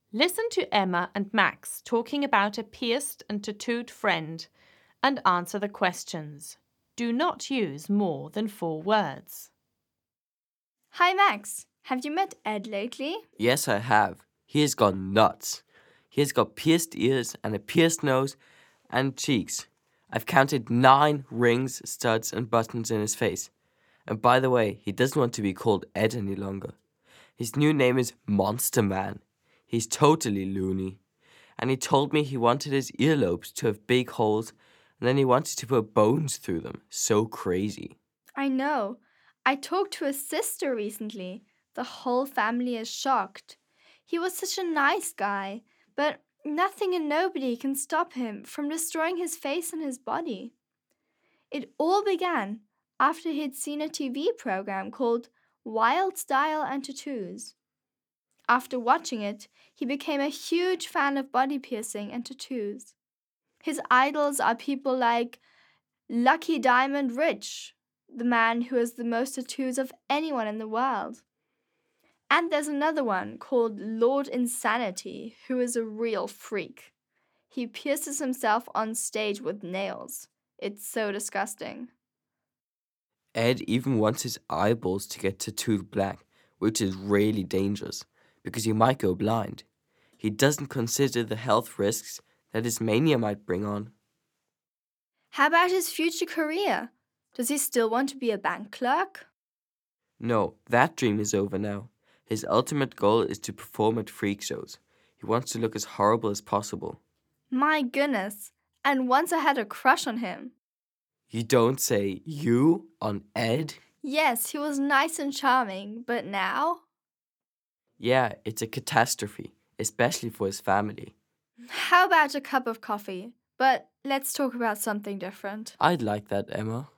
Listen to Emma and Max talking about a pierced and tattooed friend and answer the questions. Do not use more than 4 words. Hi Max, have you met Ed lately? Yes, I have. He has gone nuts. He has got pierced ears and a pierced nose and cheeks. I've counted 9 rings, studs, and buttons in his face. And by the way, he doesn't want to be called Ed any longer. His new name is Monster Man. He's totally loony. And he told me he wanted his earlobes to have big holes, and then he wanted to put bones through them. So crazy. I know. I talked to his sister recently. The whole family is shocked. He was such a nice guy, but nothing and nobody can stop him from destroying his face and his body. It all began after he'd seen a TV program called Wild Style and Tattoos. After watching it, he became a huge fan of body piercing and tattoos. His idols are people like Lucky Diamond Rich, the man who has the most tattoos of anyone in the world. And there's another one called Lord Insanity, who is a real freak. He pierces himself on stage with nails. It's so disgusting. Ed even wants his eyeballs to get tattooed black, which is really dangerous because he might go blind. He doesn't consider the health risks that his mania might bring on. How about his future career? Does he still want to be a bank clerk? No, that dream is over now. His ultimate goal is to perform at freak shows. He wants to look as horrible as possible. My goodness. And once I had a crush on him. You don't say you on Ed? Yes, he was nice and charming, but now? Yeah, it's a catastrophe, especially for his family. How about a cup of coffee? But let's talk about something different. I'd like that, Emma.